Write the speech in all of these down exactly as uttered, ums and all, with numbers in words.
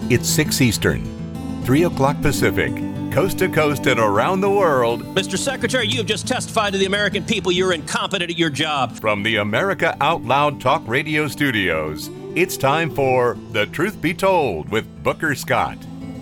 It's six Eastern, three o'clock Pacific, coast to coast and around the world. Mister Secretary, you have just testified to the American people you're incompetent at your job. From the America Out Loud Talk Radio studios, it's time for The Truth Be Told with Booker Scott.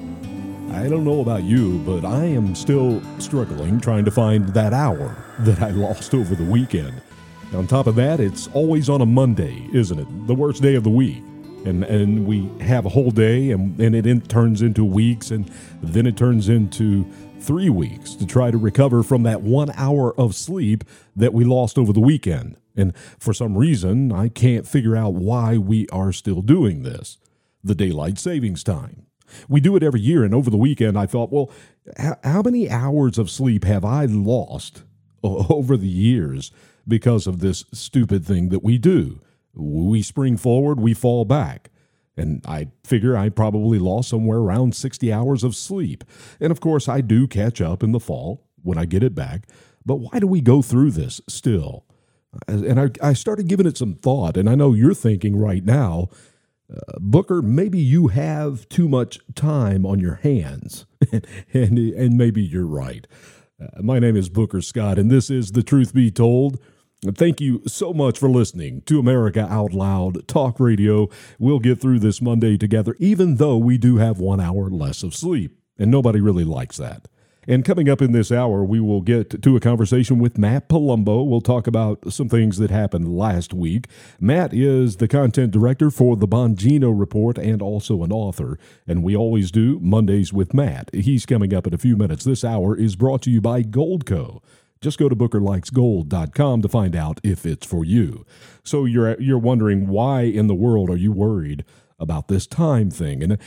I don't know about you, but I am still struggling trying to find that hour that I lost over the weekend. On top of that, it's always on a Monday, isn't it? The worst day of the week. And and we have a whole day, and, and it in, turns into weeks, and then it turns into three weeks to try to recover from that one hour of sleep that we lost over the weekend. And for some reason, I can't figure out why we are still doing this. The daylight savings time. We do it every year, and over the weekend, I thought, well, h- how many hours of sleep have I lost o- over the years because of this stupid thing that we do? We spring forward, we fall back. And I figure I probably lost somewhere around sixty hours of sleep. And of course, I do catch up in the fall when I get it back. But why do we go through this still? And I, I started giving it some thought, and I know you're thinking right now, uh, Booker, maybe you have too much time on your hands. and, and maybe you're right. Uh, my name is Booker Scott, and this is The Truth Be Told. Thank you so much for listening to America Out Loud Talk Radio. We'll get through this Monday together, even though we do have one hour less of sleep, and nobody really likes that. And coming up in this hour, we will get to a conversation with Matt Palumbo. We'll talk about some things that happened last week. Matt is the content director for the Bongino Report and also an author, and we always do Mondays with Matt. He's coming up in a few minutes. This hour is brought to you by Goldco. Just go to booker likes gold dot com to find out if it's for you. So you're you're wondering, why in the world are you worried about this time thing? And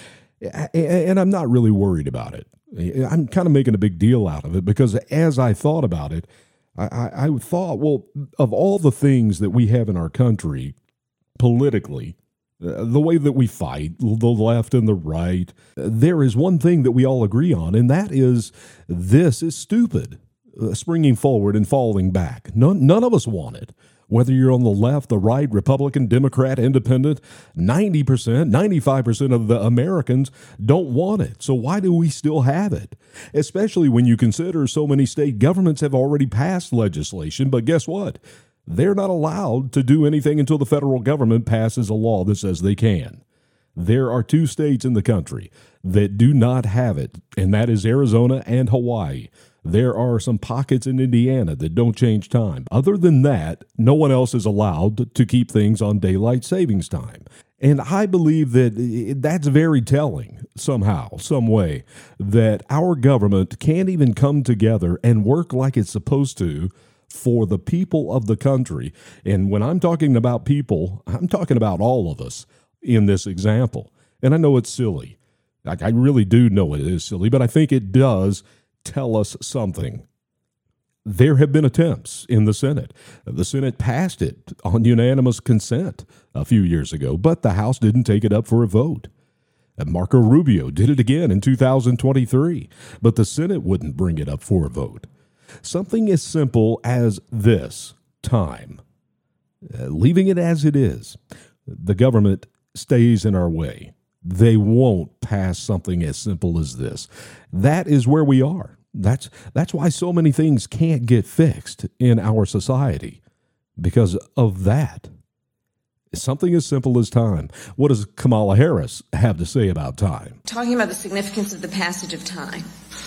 and I'm not really worried about it. I'm kind of making a big deal out of it because as I thought about it, I, I, I thought, well, of all the things that we have in our country politically, uh, the way that we fight, the left and the right, there is one thing that we all agree on, and that is this is stupid. Uh, springing forward and falling back. None, none of us want it. Whether you're on the left, the right, Republican, Democrat, Independent, ninety percent, ninety-five percent of the Americans don't want it. So why do we still have it? Especially when you consider so many state governments have already passed legislation, but guess what? They're not allowed to do anything until the federal government passes a law that says they can. There are two states in the country that do not have it, and that is Arizona and Hawaii. There are some pockets in Indiana that don't change time. Other than that, no one else is allowed to keep things on daylight savings time. And I believe that that's very telling somehow, some way, that our government can't even come together and work like it's supposed to for the people of the country. And when I'm talking about people, I'm talking about all of us in this example. And I know it's silly. Like, I really do know it is silly, but I think it does tell us something. There have been attempts in the Senate. The Senate passed it on unanimous consent a few years ago, but the House didn't take it up for a vote. And Marco Rubio did it again in two thousand twenty-three, but the Senate wouldn't bring it up for a vote. Something as simple as this: time. Uh, leaving it as it is. The government stays in our way. They won't pass something as simple as this. That is where we are. That's that's why so many things can't get fixed in our society, because of that. Something as simple as time. What does Kamala Harris have to say about time? Talking about the significance of the passage of time,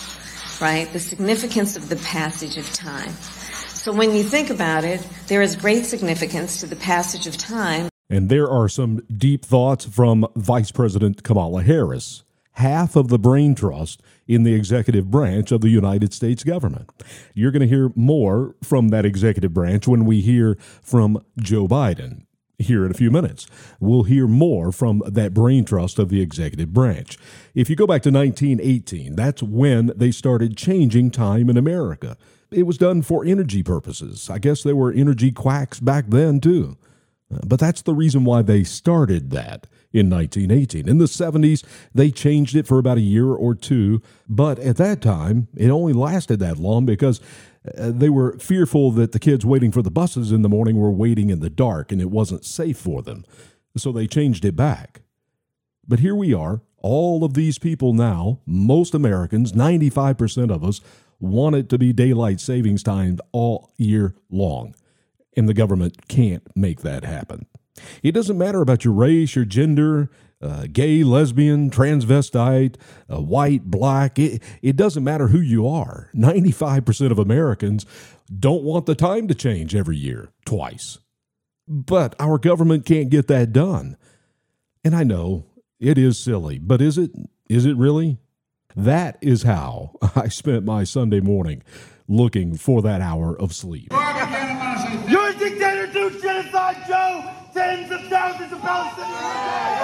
right? The significance of the passage of time. So when you think about it, there is great significance to the passage of time. And there are some deep thoughts from Vice President Kamala Harris, half of the brain trust in the executive branch of the United States government. You're going to hear more from that executive branch when we hear from Joe Biden here in a few minutes. We'll hear more from that brain trust of the executive branch. If you go back to nineteen eighteen, that's when they started changing time in America. It was done for energy purposes. I guess there were energy quacks back then, too. But that's the reason why they started that in nineteen eighteen. In the seventies, they changed it for about a year or two. But at that time, it only lasted that long because they were fearful that the kids waiting for the buses in the morning were waiting in the dark and it wasn't safe for them. So they changed it back. But here we are, All of these people now, most Americans, ninety-five percent of us, want it to be daylight savings time all year long. And the government can't make that happen. It doesn't matter about your race, your gender, uh, gay, lesbian, transvestite, uh, white, black. It, it doesn't matter who you are. ninety-five percent of Americans don't want the time to change every year, twice. But our government can't get that done. And I know it is silly, but is it? Is it really? That is how I spent my Sunday morning looking for that hour of sleep. You're a dictator, dude, genocide, Joe! Tens of thousands of Palestinians!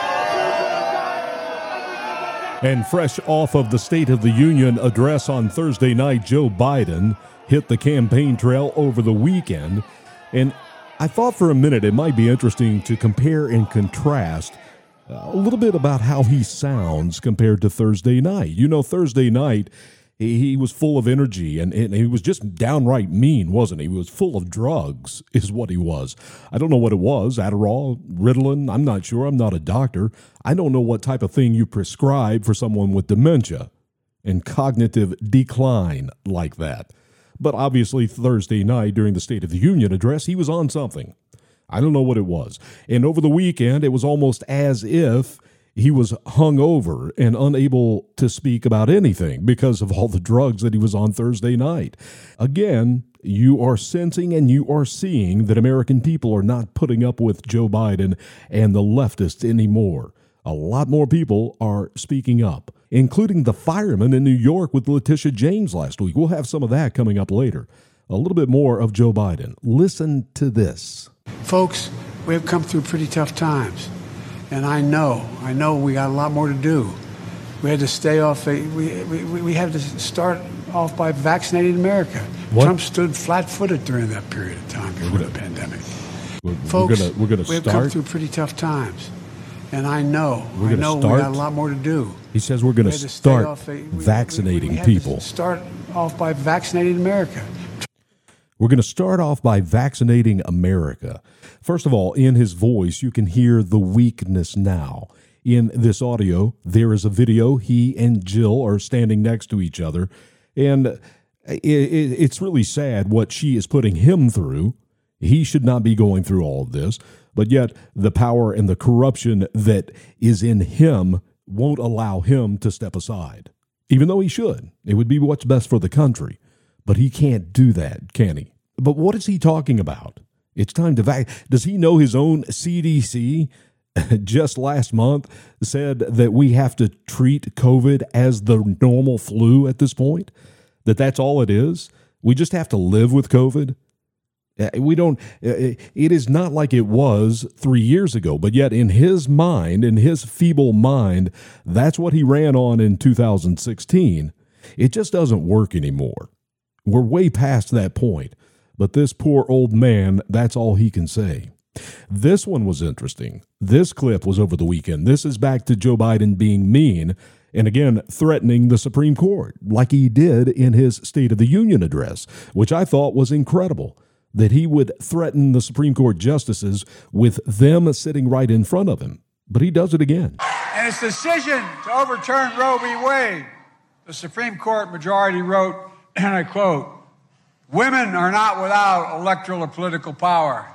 And fresh off of the State of the Union address on Thursday night, Joe Biden hit the campaign trail over the weekend. And I thought for a minute it might be interesting to compare and contrast a little bit about how he sounds compared to Thursday night. You know, Thursday night, he was full of energy, and, and he was just downright mean, wasn't he? He was full of drugs, is what he was. I don't know what it was, Adderall, Ritalin, I'm not sure. I'm not a doctor. I don't know what type of thing you prescribe for someone with dementia and cognitive decline like that. But obviously, Thursday night during the State of the Union address, he was on something. I don't know what it was. And over the weekend, it was almost as if he was hungover and unable to speak about anything because of all the drugs that he was on Thursday night. Again, you are sensing and you are seeing that American people are not putting up with Joe Biden and the leftists anymore. A lot more people are speaking up, including the firemen in New York with Letitia James last week. We'll have some of that coming up later. A little bit more of Joe Biden. Listen to this. Folks, we have come through pretty tough times, and I know, I know we got a lot more to do. We had to stay off, we, we, we had to start off by vaccinating America. What? Trump stood flat-footed during that period of time before gonna, the pandemic. We're, Folks, we're gonna, we're gonna we have start, come through pretty tough times, and I know, we're I know start, we got a lot more to do. He says we're going to start off, we, vaccinating we, we, we people. Start off by vaccinating America. We're going to start off by vaccinating America. First of all, in his voice, you can hear the weakness now. In this audio, there is a video. He and Jill are standing next to each other. And it, it, it's really sad what she is putting him through. He should not be going through all of this. But yet, the power and the corruption that is in him won't allow him to step aside. Even though he should. It would be what's best for the country. But he can't do that, can he? But what is he talking about? It's time to vac. Does he know his own C D C just last month said that we have to treat COVID as the normal flu at this point? That that's all it is? We just have to live with COVID? We don't, it is not like it was three years ago, but yet in his mind, in his feeble mind, that's what he ran on in two thousand sixteen. It just doesn't work anymore. We're way past that point, but this poor old man, that's all he can say. This one was interesting. This clip was over the weekend. This is back to Joe Biden being mean and, again, threatening the Supreme Court like he did in his State of the Union address, which I thought was incredible, that he would threaten the Supreme Court justices with them sitting right in front of him. But he does it again. In its decision to overturn Roe v. Wade, the Supreme Court majority wrote, and I quote, "Women are not without electoral or political power."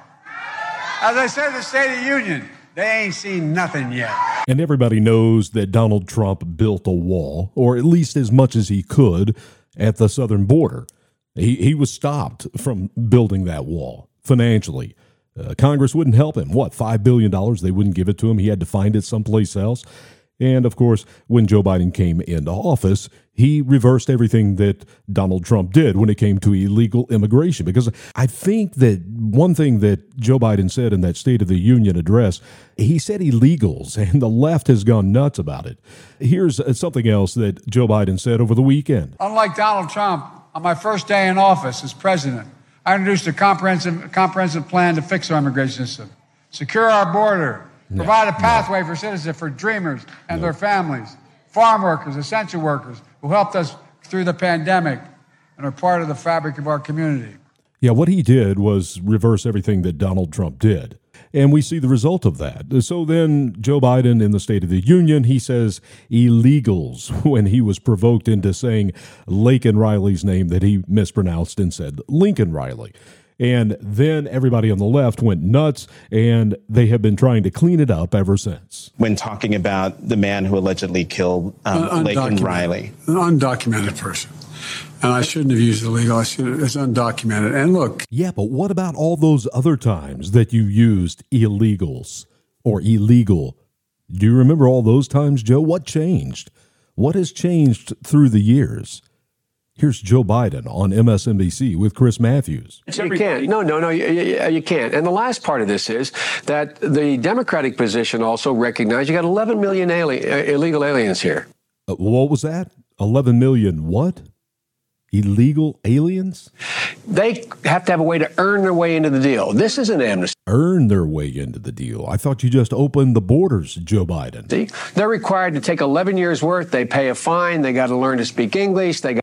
As I said in the State of the Union, they ain't seen nothing yet. And everybody knows that Donald Trump built a wall, or at least as much as he could, at the southern border. He, he was stopped from building that wall financially. Uh, Congress wouldn't help him. What, five billion dollars? They wouldn't give it to him. He had to find it someplace else. And, of course, when Joe Biden came into office, he reversed everything that Donald Trump did when it came to illegal immigration. Because I think that one thing that Joe Biden said in that State of the Union address, he said illegals, and the left has gone nuts about it. Here's something else that Joe Biden said over the weekend. Unlike Donald Trump, on my first day in office as president, I introduced a comprehensive, comprehensive plan to fix our immigration system, secure our border, No, provide a pathway no. for citizens, for dreamers and No. their families, farm workers, essential workers who helped us through the pandemic and are part of the fabric of our community. Yeah, what he did was reverse everything that Donald Trump did. And we see the result of that. So then Joe Biden in the State of the Union, he says illegals when he was provoked into saying Laken Riley's name that he mispronounced and said Lincoln Riley. And then everybody on the left went nuts, and they have been trying to clean it up ever since. When talking about the man who allegedly killed um, Laken Riley. An undocumented person. And I shouldn't have used illegal. I should. It's undocumented. And look. Yeah, but what about all those other times that you used illegals or illegal? Do you remember all those times, Joe? What changed? What has changed through the years? Here's Joe Biden on M S N B C with Chris Matthews. You can't. No, no, no, you, you, you can't. And the last part of this is that the Democratic position also recognized you got eleven million alien, uh, illegal aliens here. Uh, what was that? eleven million what? Illegal aliens? They have to have a way to earn their way into the deal. This is an amnesty. Earn their way into the deal. I thought you just opened the borders, Joe Biden. See, they're required to take eleven years worth. They pay a fine. They got to learn to speak English. They got.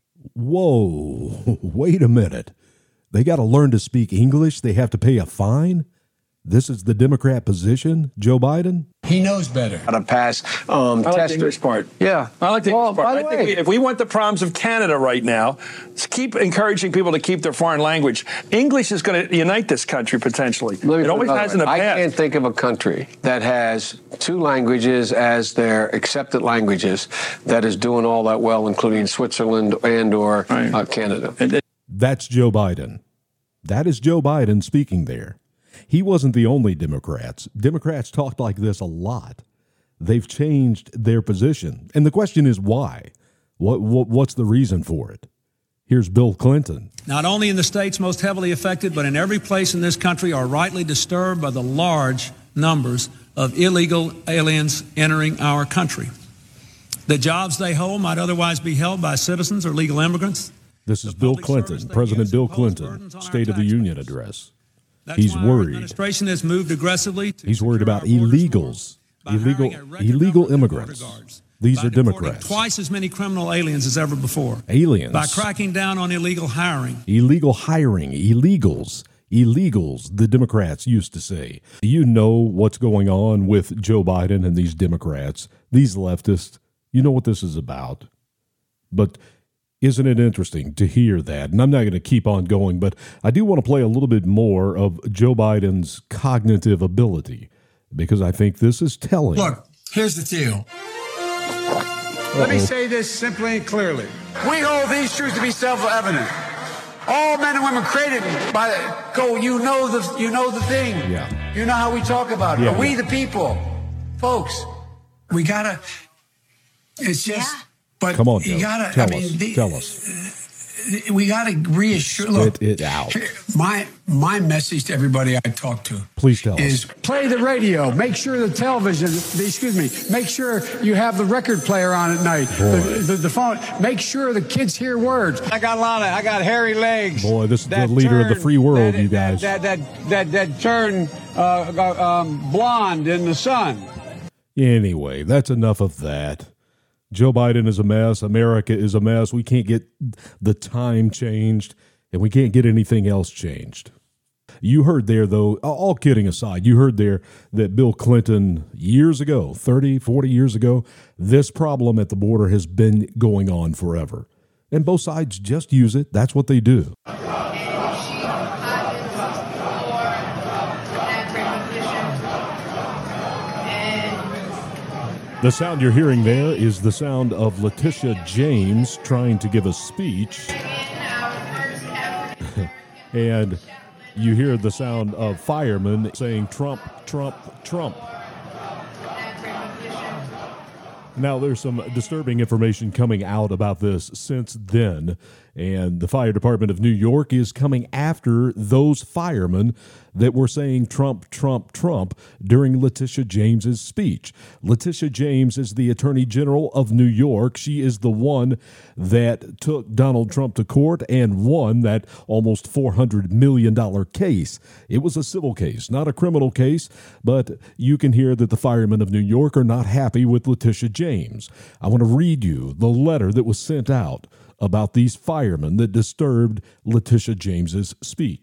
Whoa, wait a minute. They got to learn to speak English. They have to pay a fine. This is the Democrat position, Joe Biden? He knows better. How to pass um, I like test the English part. Yeah. I like the well, English part. By the I way, think we, if we want the problems of Canada right now, let's keep encouraging people to keep their foreign language. English is going to unite this country potentially. It always has in the past. I can't think of a country that has two languages as their accepted languages that is doing all that well, including Switzerland and or right. uh, Canada. That's Joe Biden. That is Joe Biden speaking there. He wasn't the only Democrats. Democrats talked like this a lot. They've changed their position. And the question is why? What, what What's the reason for it? Here's Bill Clinton. Not only in the states most heavily affected, but in every place in this country are rightly disturbed by the large numbers of illegal aliens entering our country. The jobs they hold might otherwise be held by citizens or legal immigrants. This is Bill Clinton, President Bill Clinton, State of the Union address. That's He's why worried. Our administration has moved aggressively to He's worried about illegals, illegal illegal immigrants. These are Democrats. Twice as many criminal aliens as ever before. Aliens. By cracking down on illegal hiring. Illegal hiring, illegals, illegals, the Democrats used to say. You know what's going on with Joe Biden and these Democrats, these leftists. You know what this is about. But isn't it interesting to hear that? And I'm not going to keep on going, but I do want to play a little bit more of Joe Biden's cognitive ability because I think this is telling. Look, here's the deal. Uh-oh. Let me say this simply and clearly. We hold these truths to be self-evident. All men and women created by go. You know the you know the thing. Yeah. You know how we talk about it. Yeah, Are we yeah. the people, folks? We gotta. It's just. Yeah. But Come on, Joe. you gotta tell I mean, us. the, tell us. We gotta reassure. Spit look, it out. My my message to everybody I talk to. Please tell is us. Play the radio. Make sure the television. The, excuse me. Make sure you have the record player on at night. The, the, the phone. Make sure the kids hear words. I got a lot of. I got hairy legs. Boy, this is the leader of the free world, that, you guys. That that that that, that turn uh, um, blonde in the sun. Anyway, that's enough of that. Joe Biden is a mess. America is a mess. We can't get the time changed, and we can't get anything else changed. You heard there, though, all kidding aside, you heard there that Bill Clinton, years ago, thirty, forty years ago, this problem at the border has been going on forever. And both sides just use it. That's what they do. The sound you're hearing there is the sound of Letitia James trying to give a speech. And you hear the sound of firemen saying Trump, Trump, Trump. Now, there's some disturbing information coming out about this since then, and the fire department of New York is coming after those firemen that were saying Trump, Trump, Trump during Letitia James's speech. Letitia James is the Attorney General of New York. She is the one that took Donald Trump to court and won that almost four hundred million dollars case. It was a civil case, not a criminal case, but you can hear that the firemen of New York are not happy with Letitia James. I want to read you the letter that was sent out about these firemen that disturbed Letitia James's speech.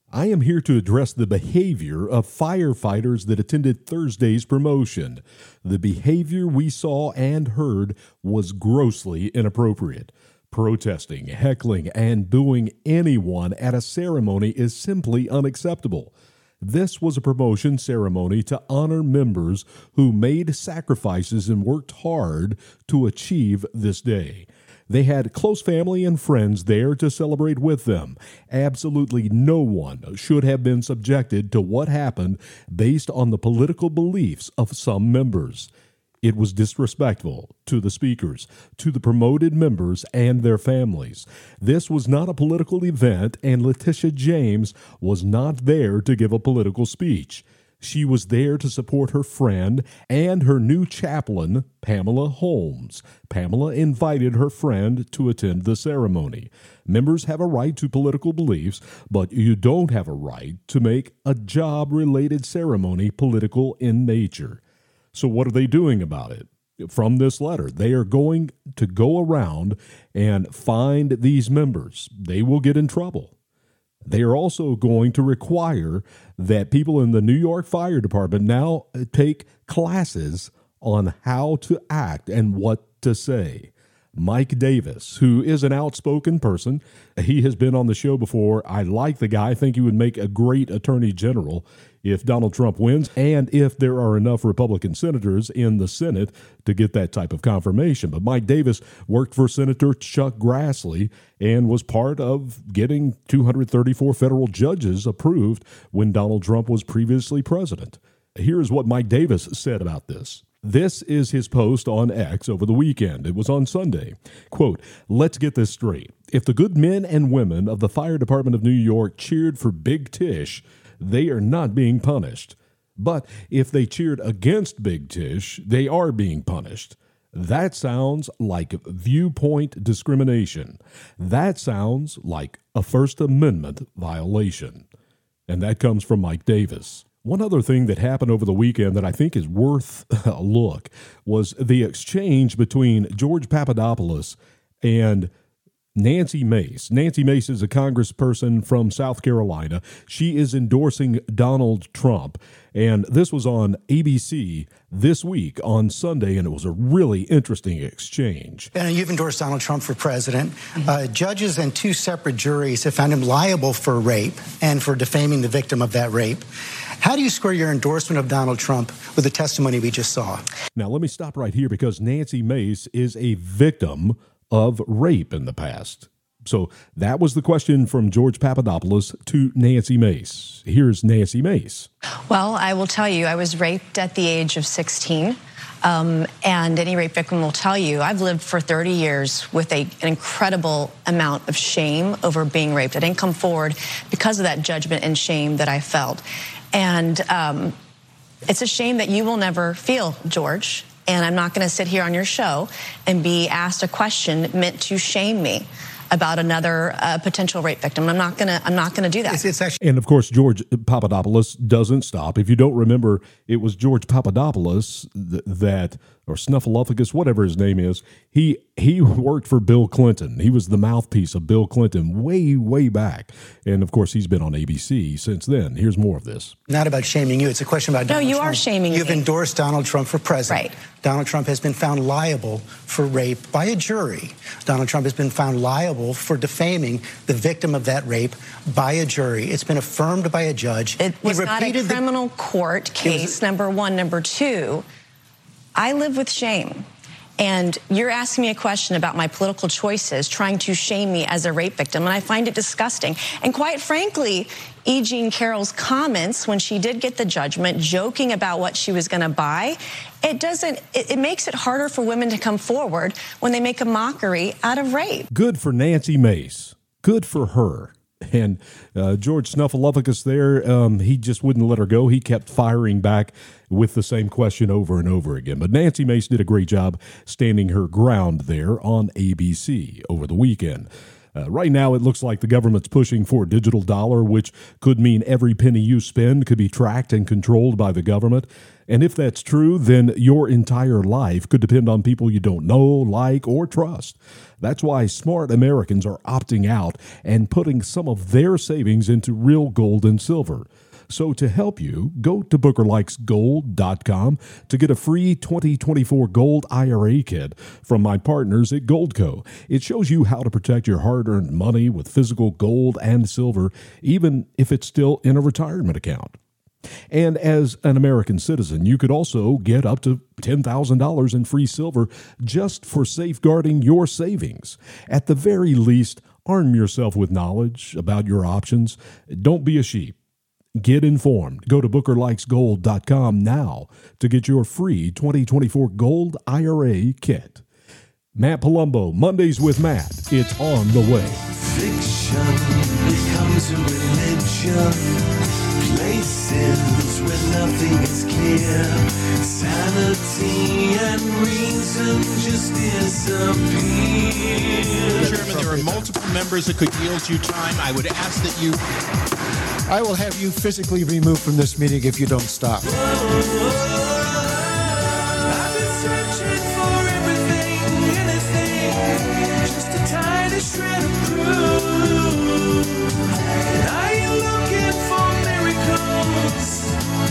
I am here to address the behavior of firefighters that attended Thursday's promotion. The behavior we saw and heard was grossly inappropriate. Protesting, heckling, and booing anyone at a ceremony is simply unacceptable. This was a promotion ceremony to honor members who made sacrifices and worked hard to achieve this day. They had close family and friends there to celebrate with them. Absolutely no one should have been subjected to what happened based on the political beliefs of some members. It was disrespectful to the speakers, to the promoted members and their families. This was not a political event, and Letitia James was not there to give a political speech. She was there to support her friend and her new chaplain, Pamela Holmes. Pamela invited her friend to attend the ceremony. Members have a right to political beliefs, but you don't have a right to make a job-related ceremony political in nature. So what are they doing about it? From this letter, they are going to go around and find these members. They will get in trouble. They are also going to require that people in the New York Fire Department now take classes on how to act and what to say. Mike Davis, who is an outspoken person, he has been on the show before. I like the guy. I think he would make a great attorney general if Donald Trump wins, and if there are enough Republican senators in the Senate to get that type of confirmation. But Mike Davis worked for Senator Chuck Grassley and was part of getting two hundred thirty-four federal judges approved when Donald Trump was previously president. Here's what Mike Davis said about this. This is his post on X over the weekend. It was on Sunday. Quote, "Let's get this straight. If the good men and women of the Fire Department of New York cheered for Big Tish, they are not being punished. But if they cheered against Big Tish, they are being punished. That sounds like viewpoint discrimination. That sounds like a First Amendment violation." And that comes from Mike Davis. One other thing that happened over the weekend that I think is worth a look was the exchange between George Papadopoulos and Nancy Mace. Nancy Mace is a congressperson from South Carolina. She is endorsing Donald Trump. And this was on A B C this week on Sunday, and it was a really interesting exchange. And you've endorsed Donald Trump for president. Uh, judges and two separate juries have found him liable for rape and for defaming the victim of that rape. How do you square your endorsement of Donald Trump with the testimony we just saw? Now, let me stop right here because Nancy Mace is a victim of rape in the past. So that was the question from George Papadopoulos to Nancy Mace. Here's Nancy Mace. Well, I will tell you, I was raped at the age of sixteen. Um, and any rape victim will tell you, I've lived for thirty years with a, an incredible amount of shame over being raped. I didn't come forward because of that judgment and shame that I felt. And um, it's a shame that you will never feel, George. And I'm not going to sit here on your show and be asked a question meant to shame me about another uh, potential rape victim. I'm not going to. I'm not going to do that. It's, it's actually- and of course, George Papadopoulos doesn't stop. If you don't remember, it was George Papadopoulos th- that, or Snuffleupagus, whatever his name is. He he worked for Bill Clinton. He was the mouthpiece of Bill Clinton way way back. And of course, he's been on A B C since then. Here's more of this. Not about shaming you. It's a question about Donald No, you Trump. are shaming You've me. endorsed Donald Trump for president. Right. Donald Trump has been found liable for rape by a jury. Donald Trump has been found liable for defaming the victim of that rape by a jury. It's been affirmed by a judge. It was He not a repeated the- criminal court case, number one. Number two, I live with shame. And you're asking me a question about my political choices, trying to shame me as a rape victim, and I find it disgusting. And quite frankly, E. Jean Carroll's comments when she did get the judgment, joking about what she was going to buy, it doesn't, it, it makes it harder for women to come forward when they make a mockery out of rape. Good for Nancy Mace. Good for her. And uh, George Snuffleupagus there, um, he just wouldn't let her go. He kept firing back with the same question over and over again. But Nancy Mace did a great job standing her ground there on A B C over the weekend. Uh, right now, it looks like the government's pushing for a digital dollar, which could mean every penny you spend could be tracked and controlled by the government. And if that's true, then your entire life could depend on people you don't know, like, or trust. That's why smart Americans are opting out and putting some of their savings into real gold and silver. So to help you, go to booker likes gold dot com to get a free twenty twenty-four gold I R A kit from my partners at Goldco. It shows you how to protect your hard-earned money with physical gold and silver, even if it's still in a retirement account. And as an American citizen, you could also get up to ten thousand dollars in free silver just for safeguarding your savings. At the very least, arm yourself with knowledge about your options. Don't be a sheep. Get informed. Go to booker likes gold dot com now to get your free twenty twenty-four gold I R A kit. Matt Palumbo, Mondays with Matt. It's on the way. Fiction becomes a religion. Places where nothing is clear. Sanity and reason just disappear. Chairman, there are multiple members that could yield you time. I would ask that you... I will have you physically removed from this meeting if you don't stop. Whoa, I've been searching for everything, anything, just a tiny shred of proof. Are you looking for miracles?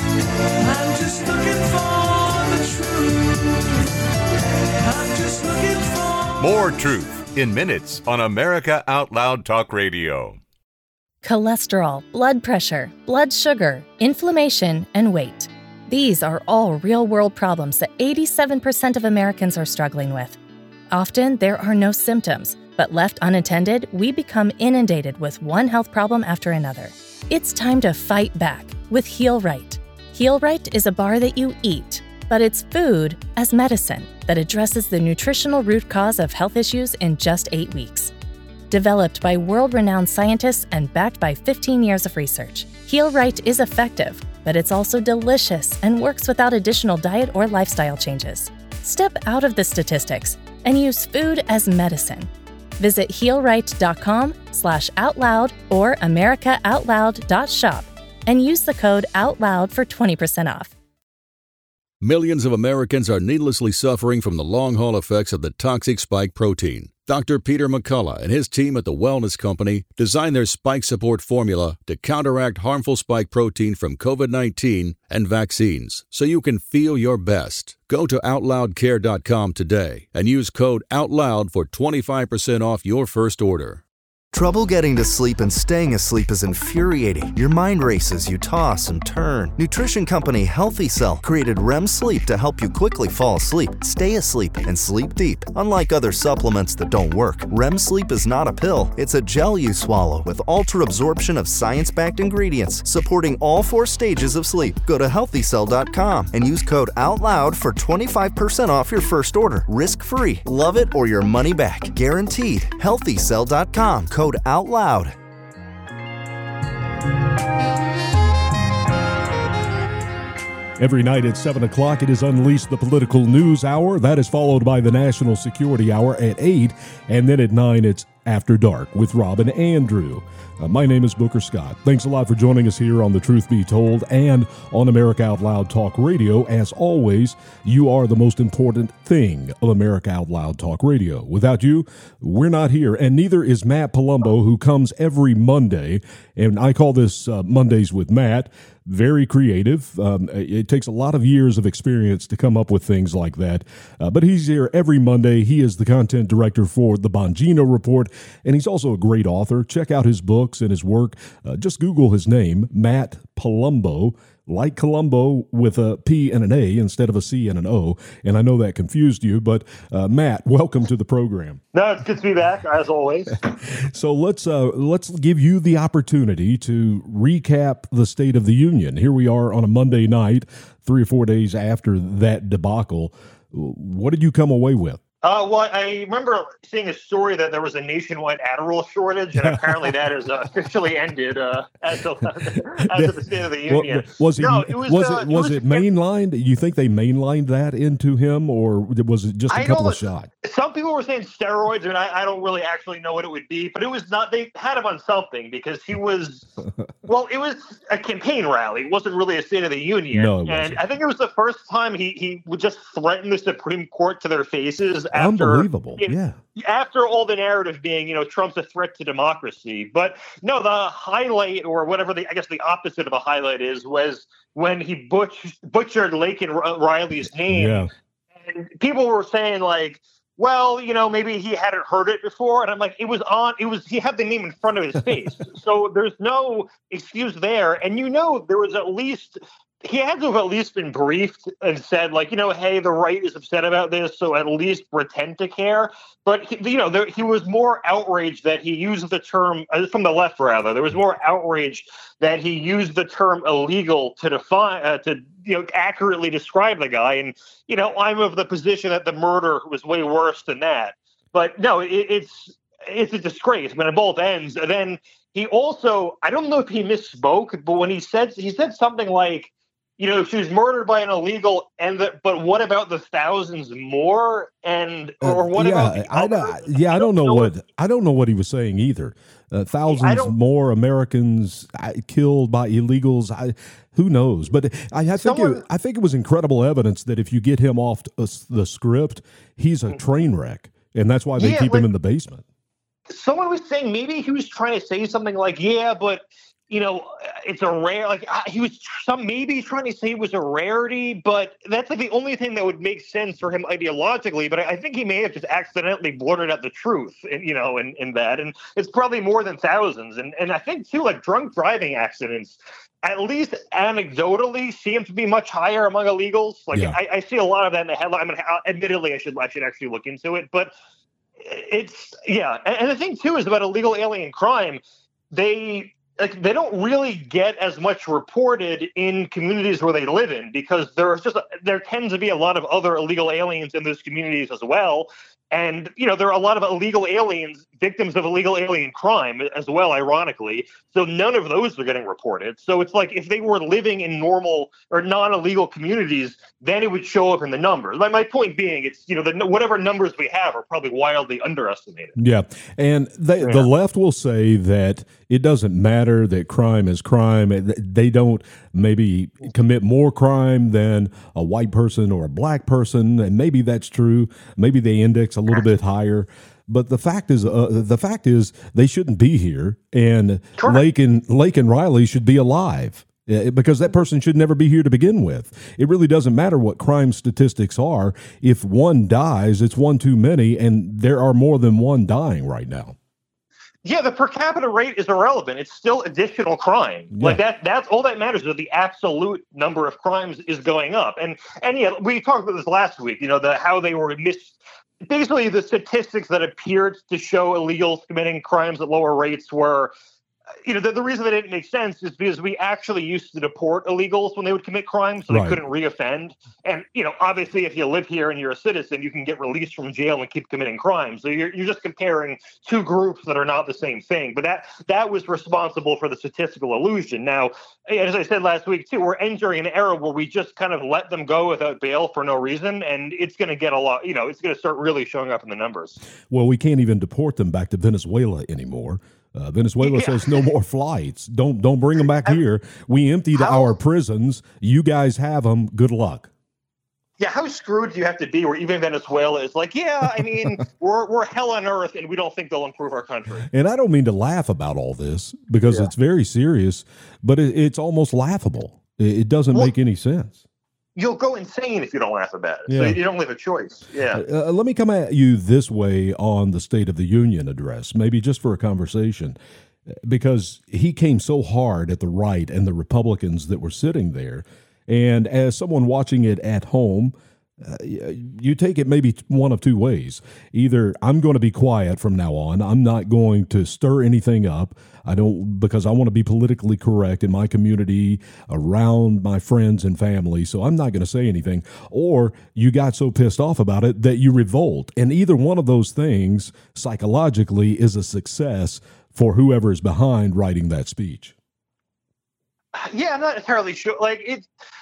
I'm just looking for the truth. I'm just looking for... More truth in minutes on America Out Loud Talk Radio. Cholesterol, blood pressure, blood sugar, inflammation, and weight. These are all real-world problems that eighty-seven percent of Americans are struggling with. Often, there are no symptoms, but left unattended, we become inundated with one health problem after another. It's time to fight back with Heal Right. Heal Right is a bar that you eat, but it's food as medicine that addresses the nutritional root cause of health issues in just eight weeks. Developed by world-renowned scientists and backed by fifteen years of research, Heal Right is effective, but it's also delicious and works without additional diet or lifestyle changes. Step out of the statistics and use food as medicine. Visit heal right dot com slash outloud or america out loud dot shop and use the code OUTLOUD for twenty percent off. Millions of Americans are needlessly suffering from the long-haul effects of the toxic spike protein. Doctor Peter McCullough and his team at the Wellness Company designed their spike support formula to counteract harmful spike protein from covid nineteen and vaccines so you can feel your best. Go to out loud care dot com today and use code OUTLOUD for twenty-five percent off your first order. Trouble getting to sleep and staying asleep is infuriating. Your mind races, you toss and turn. Nutrition company Healthy Cell created R E M sleep to help you quickly fall asleep, stay asleep, and sleep deep. Unlike other supplements that don't work, R E M sleep is not a pill. It's a gel you swallow with ultra-absorption of science-backed ingredients supporting all four stages of sleep. Go to healthy cell dot com and use code OUTLOUD for twenty-five percent off your first order. Risk-free. Love it or your money back. Guaranteed. healthy cell dot com. Code OUTLOUD. Every night at seven o'clock, it is Unleash the Political News Hour. That is followed by the National Security Hour at eight. And then at nine, it's After Dark with Rob and Andrew. Uh, my name is Booker Scott. Thanks a lot for joining us here on The Truth Be Told and on America Out Loud Talk Radio. As always, you are the most important thing of America Out Loud Talk Radio. Without you, we're not here, and neither is Matt Palumbo, who comes every Monday, and I call this uh, Mondays with Matt. Very creative. Um, it takes a lot of years of experience to come up with things like that. Uh, but he's here every Monday. He is the content director for the Bongino Report, and he's also a great author. Check out his books and his work. Uh, just Google his name, Matt Palumbo, like Columbo with a P and an A instead of a C and an O. And I know that confused you, but uh, Matt, welcome to the program. No, it's good to be back, as always. So let's uh, let's give you the opportunity to recap the State of the Union. Here we are on a Monday night, three or four days after that debacle. What did you come away with? Uh, well, I remember seeing a story that there was a nationwide Adderall shortage, and apparently that is uh, officially ended uh, as, of, as of the State of the Union. Was it no, it was, was uh, it was it, it mainlined? You think they mainlined that into him, or was it just a I couple of know, shots? Some people were saying steroids, and I, I don't really actually know what it would be, but it was not. They had him on something because he was. Well, it was a campaign rally. It wasn't really a State of the Union, No, it and wasn't. I think it was the first time he he would just threaten the Supreme Court to their faces. After, Unbelievable, you know, yeah. After all the narrative being, you know, Trump's a threat to democracy. But no, the highlight, or whatever the, I guess the opposite of a highlight is, was when he butch, butchered Laken Riley's name. Yeah. And people were saying, like, well, you know, maybe he hadn't heard it before. And I'm like, it was on, it was, he had the name in front of his face. So there's no excuse there. And, you know, there was at least, he had to have at least been briefed and said, like, you know, hey, the right is upset about this, so at least pretend to care. But, he, you know, there, he was more outraged that he used the term, uh, from the left, rather, there was more outrage that he used the term illegal to define, uh, to, you know, accurately describe the guy. And, you know, I'm of the position that the murder was way worse than that. But, no, it, it's it's a disgrace, I mean, at both ends. And then he also, I don't know if he misspoke, but when he said, he said something like, you know, she was murdered by an illegal, and the, but what about the thousands more? And or what Uh, about? yeah, The I, I, yeah, I don't know what I don't know what he was saying either. Uh, thousands more Americans uh, killed by illegals. I, who knows? But I, I think Someone- it, I think it was incredible evidence that if you get him off t- uh, the script, he's a train wreck, and that's why they Yeah, keep him like- in the basement. Someone was saying maybe he was trying to say something like, yeah, but you know, it's a rare, like uh, he was some maybe trying to say it was a rarity, but that's like the only thing that would make sense for him ideologically. But I, I think he may have just accidentally blurted out the truth, in, you know, in, in that. And it's probably more than thousands. And and I think too, like drunk driving accidents, at least anecdotally, seem to be much higher among illegals. Like Yeah. I, I see a lot of that in the headline. I mean, admittedly, I should I should actually look into it, but it's yeah. And, and the thing too is about illegal alien crime. They like they don't really get as much reported in communities where they live in because there's just there tends to be a lot of other illegal aliens in those communities as well. And, you know, there are a lot of illegal aliens, victims of illegal alien crime as well, ironically. So none of those are getting reported. So it's like if they were living in normal or non-illegal communities, then it would show up in the numbers. My, my point being, it's, you know, the, whatever numbers we have are probably wildly underestimated. Yeah, and they, Yeah. the left will say that it doesn't matter that crime is crime. They don't maybe commit more crime than a white person or a black person, and maybe that's true. Maybe they index a little bit higher. But the fact is, uh, the fact is, they shouldn't be here, and Lake and Lake and Riley should be alive. uh, Because that person should never be here to begin with. It really doesn't matter what crime statistics are. If one dies, it's one too many, and there are more than one dying right now. Yeah, the per capita rate is irrelevant. It's still additional crime. Yeah. Like that that's all that matters is that the absolute number of crimes is going up. And and yeah, we talked about this last week, you know, the how they were mis basically the statistics that appeared to show illegals committing crimes at lower rates were you know, the, the reason that it didn't make sense is because we actually used to deport illegals when they would commit crimes, so they Right. couldn't reoffend. And, you know, obviously, if you live here and you're a citizen, you can get released from jail and keep committing crimes. So you're, you're just comparing two groups that are not the same thing. But that that was responsible for the statistical illusion. Now, as I said last week, too, we're entering an era where we just kind of let them go without bail for no reason. And it's going to get a lot, you know, it's going to start really showing up in the numbers. Well, we can't even deport them back to Venezuela anymore. Uh, Venezuela Yeah. says no more flights. Don't don't bring them back here. We emptied our prisons. You guys have them. Good luck. Yeah, how screwed do you have to be where even Venezuela is like, yeah, I mean, we're we're hell on earth and we don't think they'll improve our country. And I don't mean to laugh about all this because Yeah. it's very serious, but it, it's almost laughable. It, it doesn't Well- make any sense. You'll go insane if you don't laugh about it. Yeah. So you don't have a choice. Yeah. Uh, let me come at you this way on the State of the Union address, maybe just for a conversation, because he came so hard at the right and the Republicans that were sitting there. And as someone watching it at home, Uh, you take it maybe one of two ways. Either I'm going to be quiet from now on. I'm not going to stir anything up. I don't, because I want to be politically correct in my community, around my friends and family. So I'm not going to say anything. Or you got so pissed off about it that you revolt. And either one of those things psychologically is a success for whoever is behind writing that speech. Yeah, I'm not entirely sure. Like it's,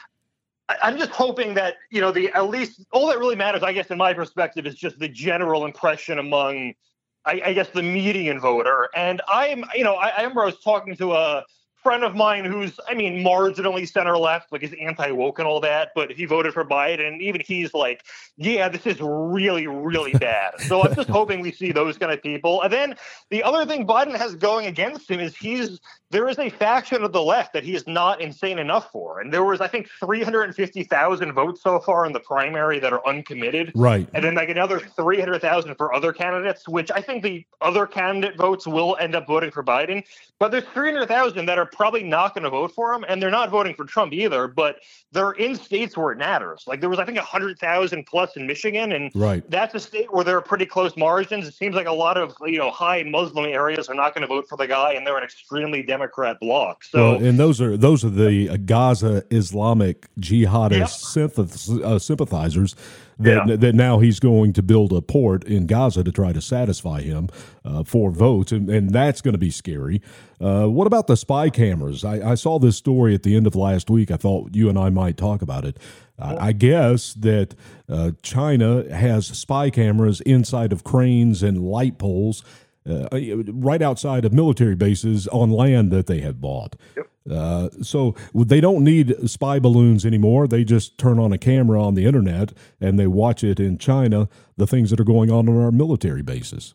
I'm just hoping that, you know, the at least all that really matters, I guess, in my perspective, is just the general impression among, I, I guess, the median voter. And I'm, you know, I, I remember I was talking to a friend of mine who's, I mean, marginally center left, like is anti-woke and all that, but he voted for Biden. And even he's like, yeah, this is really, really bad. So I'm just hoping we see those kind of people. And then the other thing Biden has going against him is he's, there is a faction of the left that he is not insane enough for. And there was, I think, three hundred fifty thousand votes so far in the primary that are uncommitted. Right. And then like another three hundred thousand for other candidates, which I think the other candidate votes will end up voting for Biden. But there's three hundred thousand that are probably not going to vote for him. And they're not voting for Trump either, but they're in states where it matters. Like there was, I think, one hundred thousand plus in Michigan. And right. That's a state where there are pretty close margins. It seems like a lot of, you know, high Muslim areas are not going to vote for the guy, and they're an extremely Democrat bloc. So, well, and those are those are the uh, Gaza Islamic jihadist Yep. sympath- uh, sympathizers that Yeah. that now he's going to build a port in Gaza to try to satisfy him uh, for votes, and, and that's going to be scary. Uh, what about the spy cameras? I, I saw this story at the end of last week. I thought you and I might talk about it. I, I guess that uh, China has spy cameras inside of cranes and light poles uh, right outside of military bases on land that they have bought. Yep. Uh, so they don't need spy balloons anymore. They just turn on a camera on the internet and they watch it in China, the things that are going on on our military bases.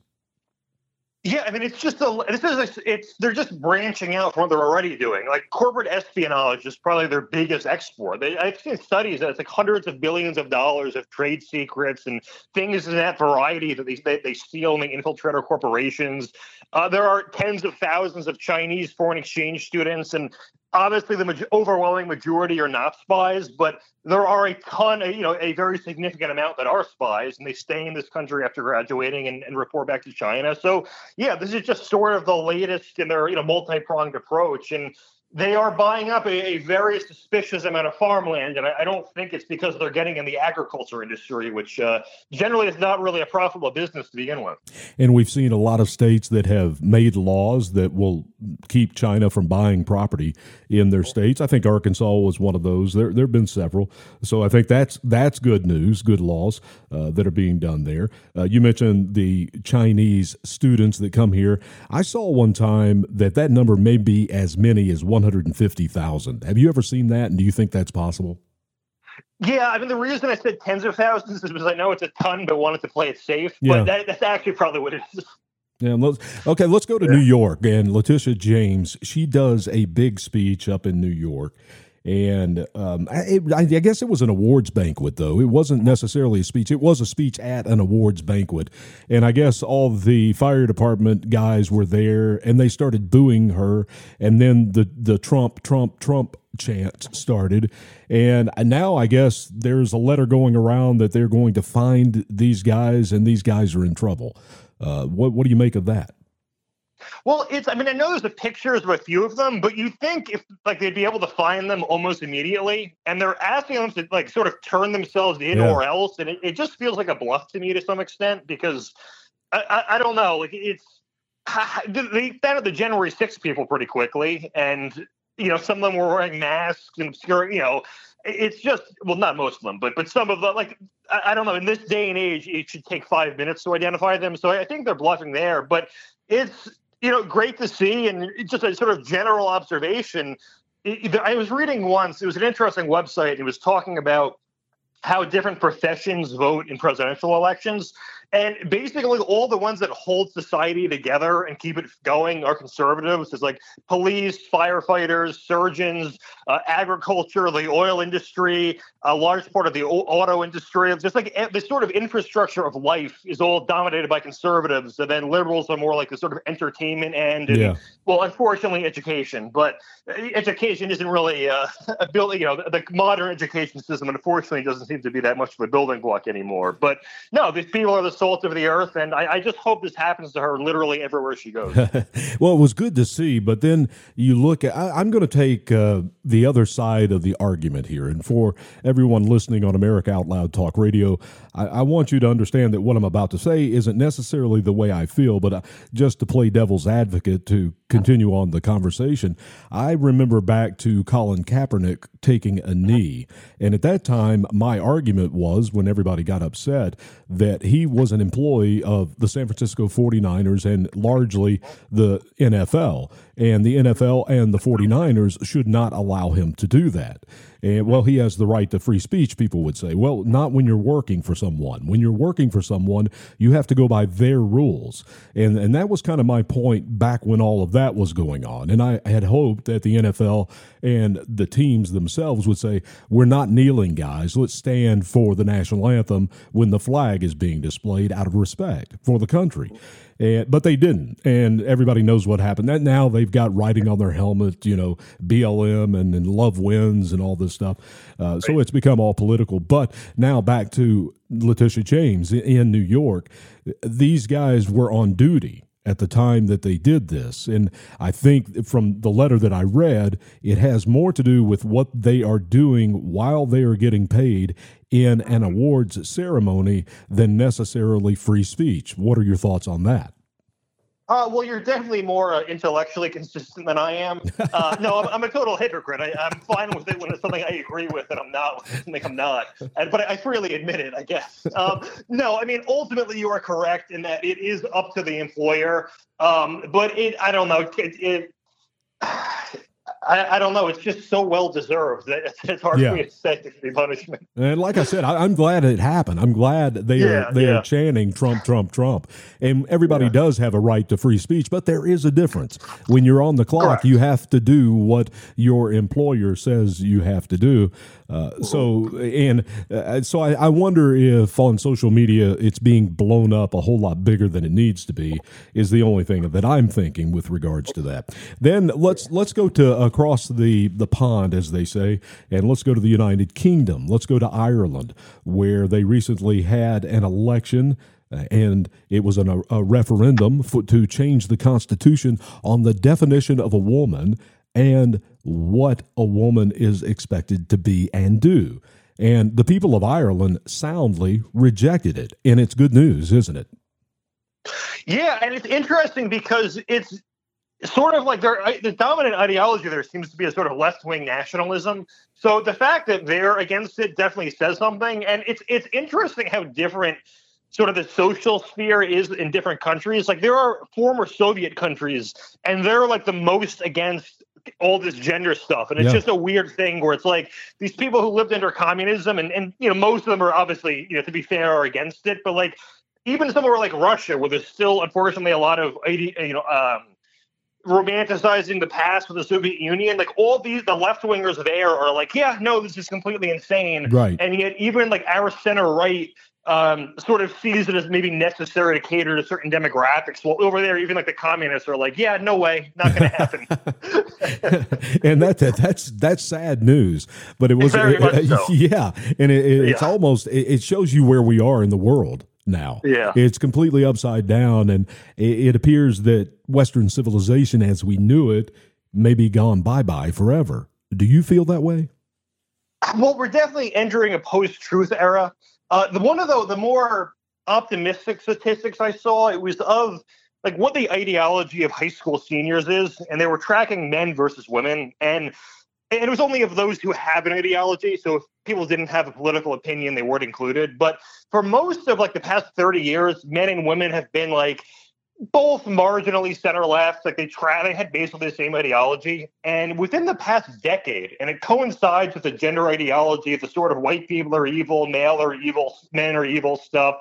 Yeah, I mean, it's just a, this is a, it's they're just branching out from what they're already doing. Like corporate espionage is probably their biggest export. They, I've seen studies that it's like hundreds of billions of dollars of trade secrets and things in that variety that they they, they steal and they infiltrate our corporations. Uh, there are tens of thousands of Chinese foreign exchange students, and obviously the ma- overwhelming majority are not spies, but there are a ton, you know, a very significant amount that are spies, and they stay in this country after graduating and, and report back to China. So, yeah, this is just sort of the latest in their, you know, multi-pronged approach. And they are buying up a, a very suspicious amount of farmland, and I, I don't think it's because they're getting in the agriculture industry, which uh, generally is not really a profitable business to begin with. And we've seen a lot of states that have made laws that will keep China from buying property in their states. I think Arkansas was one of those. There there have been several. So I think that's that's good news, good laws uh, that are being done there. Uh, you mentioned the Chinese students that come here. I saw one time that that number may be as many as one hundred fifty thousand. Have you ever seen that, and do you think that's possible? Yeah, I mean, the reason I said tens of thousands is because I know it's a ton, but wanted to play it safe. Yeah. But that, that's actually probably what it is. Yeah, let's, okay, let's go to New York. And Letitia James, she does a big speech up in New York. And um, I, I guess it was an awards banquet, though. It wasn't necessarily a speech. It was a speech at an awards banquet. And I guess all the fire department guys were there, and they started booing her. And then the, the Trump, Trump, Trump chant started. And now I guess there's a letter going around that they're going to find these guys, and these guys are in trouble. Uh, what what do you make of that? Well, it's, I mean, I know there's the pictures of a few of them, but you think if like they'd be able to find them almost immediately, and they're asking them to like sort of turn themselves in Yeah. or else. And it, it just feels like a bluff to me to some extent, because I, I, I don't know, like it's, they found the January sixth people pretty quickly. And, you know, some of them were wearing masks and obscure, you know, it's just, well, not most of them, but but some of them, like, I, I don't know, in this day and age, it should take five minutes to identify them. So I think they're bluffing there, but it's, you know, great to see. And it's just a sort of general observation. It, I was reading once, it was an interesting website. It was talking about how different professions vote in presidential elections. And basically all the ones that hold society together and keep it going are conservatives. It's like police, firefighters, surgeons, uh, agriculture, the oil industry, a large part of the auto industry. It's just like the sort of infrastructure of life is all dominated by conservatives. And then liberals are more like the sort of entertainment end. And, Yeah. well, unfortunately, education. But education isn't really uh, a building, you know, the, the modern education system, unfortunately, doesn't seem to be that much of a building block anymore. But no, these people are the salt of the earth. And I, I just hope this happens to her literally everywhere she goes. Well, it was good to see, but then you look at, I, I'm going to take uh, the other side of the argument here. And for everyone listening on America Out Loud Talk Radio, I, I want you to understand that what I'm about to say isn't necessarily the way I feel, but uh, just to play devil's advocate to continue on the conversation, I remember back to Colin Kaepernick taking a knee. And at that time, my argument was, when everybody got upset, that he was an employee of the San Francisco forty-niners and largely the N F L. And the N F L and the forty-niners should not allow him to do that. And, well, he has the right to free speech, people would say. Well, not when you're working for someone. When you're working for someone, you have to go by their rules. And and that was kind of my point back when all of that was going on. And I had hoped that the N F L and the teams themselves would say, we're not kneeling, guys. Let's stand for the national anthem when the flag is being displayed out of respect for the country. And, but they didn't, and everybody knows what happened. That now they've got writing on their helmet, you know, B L M and, and Love Wins and all this stuff. Uh, so it's become all political. But now back to Letitia James in New York. These guys were on duty at the time that they did this. And I think from the letter that I read, it has more to do with what they are doing while they are getting paid in an awards ceremony than necessarily free speech. What are your thoughts on that? Uh, well, you're definitely more uh, intellectually consistent than I am. Uh, no, I'm, I'm a total hypocrite. I, I'm fine with it when it's something I agree with, and I'm not when it's something I'm not. And, but I freely admit it, I guess. Um, no, I mean, ultimately, you are correct in that it is up to the employer. Um, but it, I don't know. It, it I, I don't know. It's just so well deserved that it's, it's hard Yeah. for me to say it should be punishment. And like I said, I, I'm glad it happened. I'm glad they Yeah, are they yeah. are chanting Trump, Trump, Trump. And everybody does have a right to free speech, but there is a difference. When you're on the clock, Correct. you have to do what your employer says you have to do. Uh, so and uh, so I, I wonder if on social media it's being blown up a whole lot bigger than it needs to be, is the only thing that I'm thinking with regards to that. Then let's let's go to across the, the pond, as they say, and let's go to the United Kingdom. Let's go to Ireland, where they recently had an election. Uh, and it was an, a, a referendum for, to change the Constitution on the definition of a woman and what a woman is expected to be and do. And the people of Ireland soundly rejected it. And it's good news, isn't it? Yeah, and it's interesting because it's sort of like their, the dominant ideology there seems to be a sort of left-wing nationalism. So the fact that they're against it definitely says something. And it's it's interesting how different sort of the social sphere is in different countries. Like there are former Soviet countries, and they're like the most against all this gender stuff. And it's Yeah. just a weird thing where it's like these people who lived under communism, and, and you know, most of them are obviously, you know, to be fair, are against it. But like even somewhere like Russia, where there's still, unfortunately, a lot of, you know, um, romanticizing the past with the Soviet Union, like all these, the left wingers there are like, yeah, no, this is completely insane. Right. And yet even like our center right um, sort of sees it as maybe necessary to cater to certain demographics. Well, over there, even like the communists are like, yeah, no way, not going to happen. And that, that that's that's sad news, but it was Very much uh, so. yeah, and it, it, it's Yeah. almost it, it shows you where we are in the world now. Yeah. It's completely upside down, and it, it appears that Western civilization as we knew it may be gone bye-bye forever. Do you feel that way? Well, we're definitely entering a post-truth era. Uh, the one of the, the more optimistic statistics I saw, it was of like what the ideology of high school seniors is, and they were tracking men versus women, and and it was only of those who have an ideology. So if people didn't have a political opinion, they weren't included. But for most of like the past thirty years, men and women have been like both marginally center left, like they try, they had basically the same ideology. And within the past decade, and it coincides with the gender ideology, the sort of white people are evil, male are evil, men are evil stuff.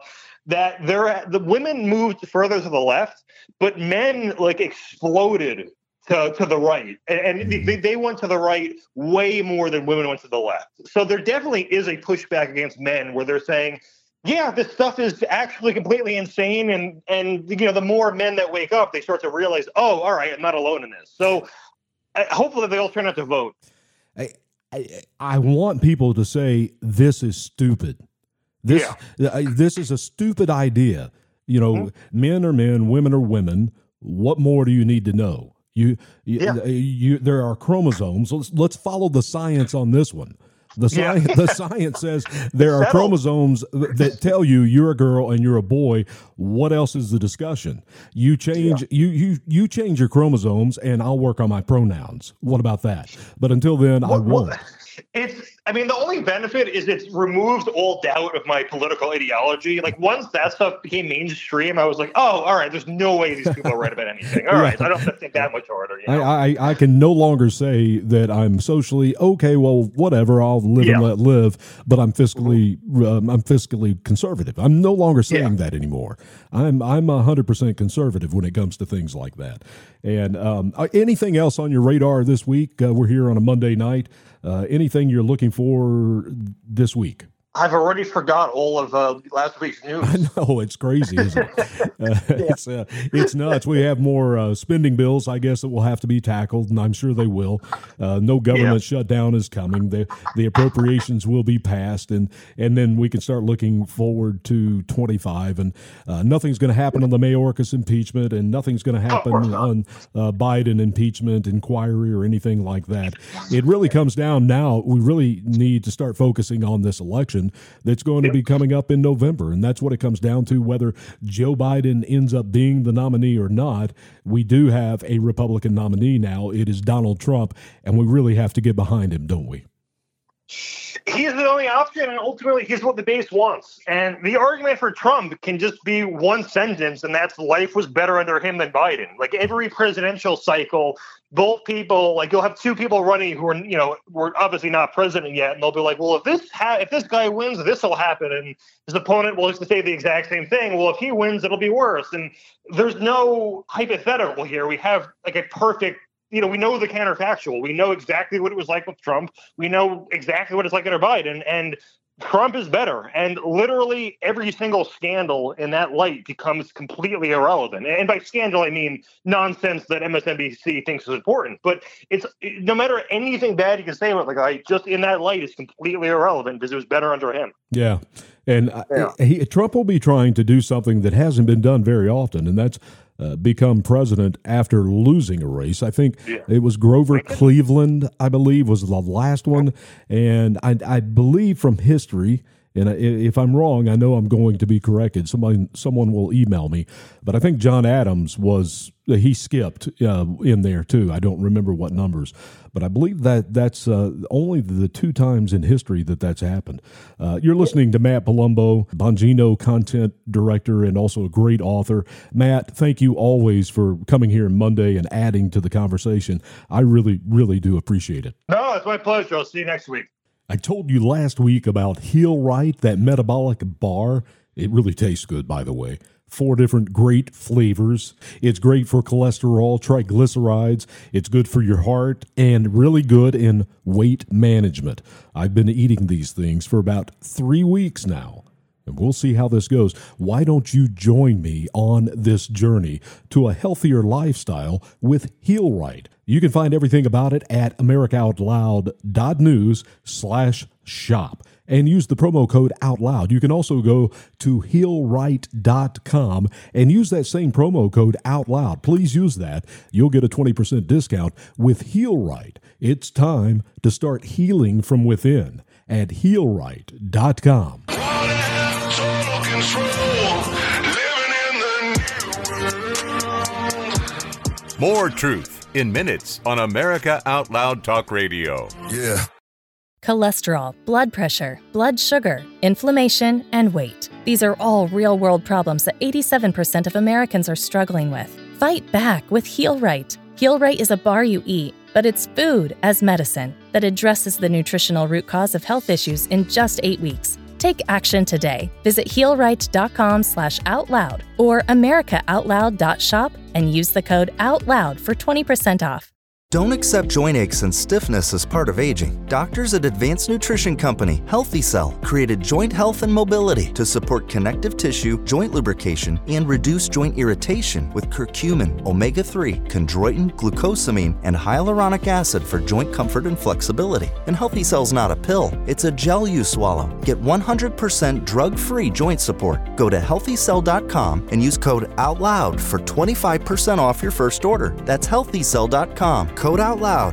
that there the women moved further to the left, but men like exploded to, to the right. And, and they, they went to the right way more than women went to the left. So there definitely is a pushback against men where they're saying, yeah, this stuff is actually completely insane. And, and you know, the more men that wake up, they start to realize, oh, all right, I'm not alone in this. So uh, hopefully they all turn out to vote. I, I, I want people to say this is stupid. This yeah. this is a stupid idea. You know, mm-hmm. men are men, women are women. What more do you need to know? You, you, yeah. you there are chromosomes. Let's, let's follow the science on this one. The science, yeah. the science says there are chromosomes that tell you you're a girl and you're a boy. What else is the discussion? You change, yeah. you you you change your chromosomes, and I'll work on my pronouns. What about that? But until then, what, I won't. What? It's, I mean, the only benefit is it's removed all doubt of my political ideology. Like, once that stuff became mainstream, I was like, oh, all right, there's no way these people are right about anything. All yeah. right, so I don't have to think that much harder. You know? I, I, I can no longer say that I'm socially, okay, well, whatever, I'll live yeah. and let live, but I'm fiscally um, I'm fiscally conservative. I'm no longer saying yeah. that anymore. I'm I'm one hundred percent conservative when it comes to things like that. And um, anything else on your radar this week? Uh, we're here on a Monday night. Uh, anything you're looking for this week? I've already forgot all of uh, last week's news. I know, it's crazy, isn't it? uh, yeah. It's uh, it's nuts. We have more uh, spending bills, I guess, that will have to be tackled, and I'm sure they will. Uh, no government yeah. shutdown is coming. The the appropriations will be passed, and and then we can start looking forward to twenty-five. And uh, nothing's going to happen on the Mayorkas impeachment, and nothing's going to happen on uh, Biden impeachment inquiry or anything like that. It really comes down now. We really need to start focusing on this election that's going to be coming up in November. And that's what it comes down to, whether Joe Biden ends up being the nominee or not. We do have a Republican nominee now. It is Donald Trump, and we really have to get behind him, don't we? He's the only option, and ultimately he's what the base wants. And the argument for Trump can just be one sentence, and that's life was better under him than Biden. Like, every presidential cycle, both people, like, you'll have two people running who are, you know, were obviously not president yet, and they'll be like, well, if this ha- if this guy wins, this will happen, and his opponent will just say the exact same thing. Well, if he wins, it'll be worse. And there's no hypothetical here. We have like a perfect, you know, we know the counterfactual. We know exactly what it was like with Trump. We know exactly what it's like under Biden, and Trump is better. And literally every single scandal in that light becomes completely irrelevant. And by scandal, I mean nonsense that M S N B C thinks is important. But it's no matter anything bad you can say about the guy, just in that light is completely irrelevant because it was better under him. Yeah. And yeah. He, Trump will be trying to do something that hasn't been done very often, and that's Uh, become president after losing a race. I think yeah. it was Grover Cleveland, I believe, was the last one. And I, I believe from history, and if I'm wrong, I know I'm going to be corrected. Somebody, someone will email me. But I think John Adams was, he skipped uh, in there too. I don't remember what numbers. But I believe that that's uh, only the two times in history that that's happened. Uh, you're listening to Matt Palumbo, Bongino content director and also a great author. Matt, thank you always for coming here Monday and adding to the conversation. I really, really do appreciate it. No, it's my pleasure. I'll see you next week. I told you last week about Heal Right, that metabolic bar. It really tastes good, by the way. Four different great flavors. It's great for cholesterol, triglycerides. It's good for your heart and really good in weight management. I've been eating these things for about three weeks now, and we'll see how this goes. Why don't you join me on this journey to a healthier lifestyle with Heal Right? You can find everything about it at americaoutloud.news slash shop and use the promo code OUTLOUD. You can also go to heal right dot com and use that same promo code OUTLOUD. Please use that. You'll get a twenty percent discount with Heal Right. It's time to start healing from within at heal right dot com. More truth in minutes on America Out Loud Talk Radio. Yeah. Cholesterol, blood pressure, blood sugar, inflammation, and weight. These are all real-world problems that eighty-seven percent of Americans are struggling with. Fight back with Heal Right. Heal Right is a bar you eat, but it's food as medicine that addresses the nutritional root cause of health issues in just eight weeks. Take action today. Visit healright.com slash outloud or americaoutloud.shop and use the code OUTLOUD for twenty percent off. Don't accept joint aches and stiffness as part of aging. Doctors at Advanced Nutrition Company, Healthy Cell, created joint health and mobility to support connective tissue, joint lubrication, and reduce joint irritation with curcumin, omega three, chondroitin, glucosamine, and hyaluronic acid for joint comfort and flexibility. And Healthy Cell's not a pill, it's a gel you swallow. Get one hundred percent drug-free joint support. Go to healthy cell dot com and use code OUTLOUD for twenty-five percent off your first order. That's healthy cell dot com. Code OUTLOUD.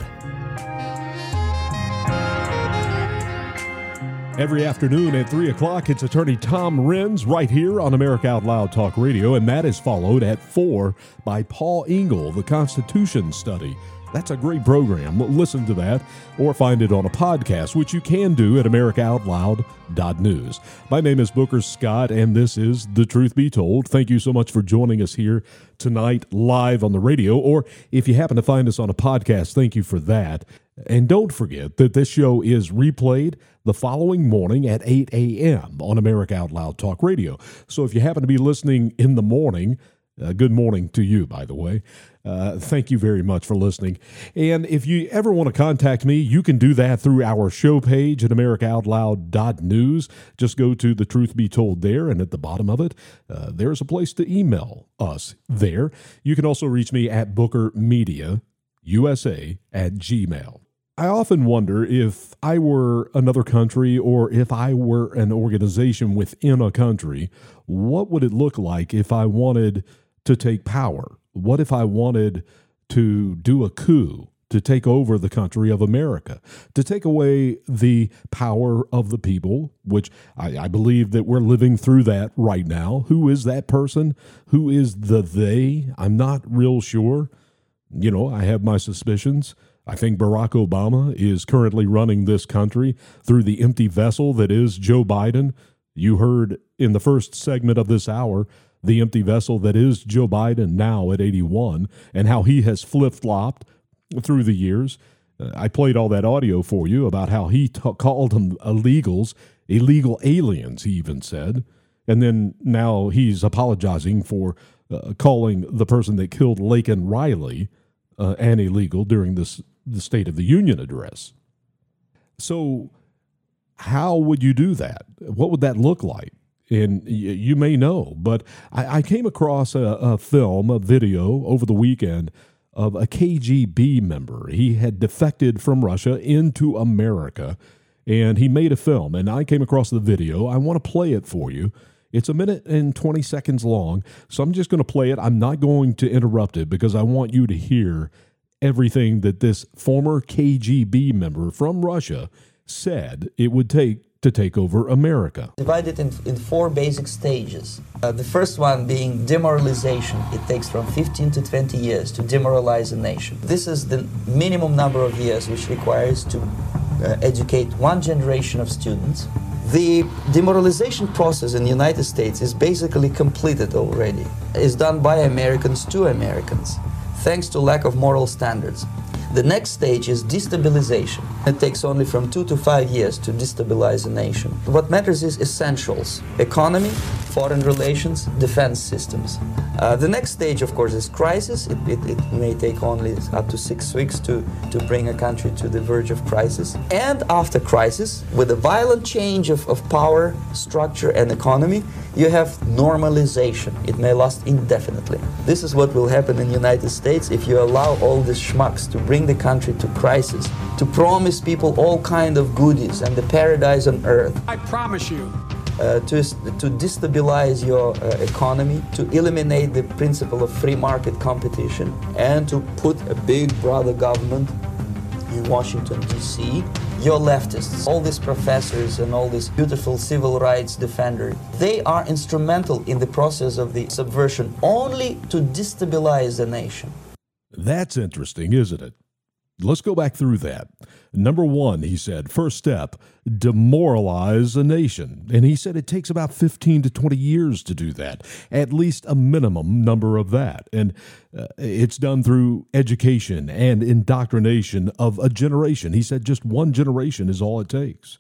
Every afternoon at three o'clock, it's attorney Tom Renz right here on America Out Loud Talk Radio, and that is followed at four by Paul Engel, the Constitution Study. That's a great program. Listen to that or find it on a podcast, which you can do at america out loud dot news. My name is Booker Scott, and this is The Truth Be Told. Thank you so much for joining us here tonight live on the radio, or if you happen to find us on a podcast, thank you for that. And don't forget that this show is replayed the following morning at eight a.m. on America Out Loud Talk Radio. So if you happen to be listening in the morning, uh, good morning to you, by the way. Uh, thank you very much for listening. And if you ever want to contact me, you can do that through our show page at america out loud dot news. Just go to The Truth Be Told there, and at the bottom of it, uh, there's a place to email us there. You can also reach me at booker media u s a at gmail. I often wonder if I were another country or if I were an organization within a country, what would it look like if I wanted to take power? What if I wanted to do a coup, to take over the country of America, to take away the power of the people, which I, I believe that we're living through that right now. Who is that person? Who is the they? I'm not real sure. You know, I have my suspicions. I think Barack Obama is currently running this country through the empty vessel that is Joe Biden. You heard in the first segment of this hour the empty vessel that is Joe Biden now at eighty-one, and how he has flip-flopped through the years. Uh, I played all that audio for you about how he t- called them illegals, illegal aliens, he even said. And then now he's apologizing for uh, calling the person that killed Laken Riley uh, an illegal during this the State of the Union address. So how would you do that? What would that look like? And you may know, but I, I came across a, a film, a video over the weekend of a K G B member. He had defected from Russia into America, and he made a film, and I came across the video. I want to play it for you. It's a minute and twenty seconds long, so I'm just going to play it. I'm not going to interrupt it because I want you to hear everything that this former K G B member from Russia said it would take to take over America. Divided in, in four basic stages. Uh, the first one being demoralization. It takes from fifteen to twenty years to demoralize a nation. This is the minimum number of years which requires to uh, educate one generation of students. The demoralization process in the United States is basically completed already. It's done by Americans to Americans, thanks to lack of moral standards. The next stage is destabilization. It takes only from two to five years to destabilize a nation. What matters is essentials: economy, foreign relations, defense systems. Uh, the next stage, of course, is crisis. It, it, it may take only up to six weeks to, to bring a country to the verge of crisis. And after crisis, with a violent change of, of power, structure, and economy, you have normalization. It may last indefinitely. This is what will happen in the United States if you allow all these schmucks to bring the country to crisis, to promise people all kind of goodies and the paradise on earth. I promise you. Uh, to, to destabilize your uh, economy, to eliminate the principle of free market competition, and to put a big brother government in Washington, D C Your leftists, all these professors and all these beautiful civil rights defenders, they are instrumental in the process of the subversion only to destabilize the nation. That's interesting, isn't it? Let's go back through that. Number one, he said, first step, demoralize a nation. And he said it takes about fifteen to twenty years to do that, at least a minimum number of that. And uh, it's done through education and indoctrination of a generation. He said just one generation is all it takes.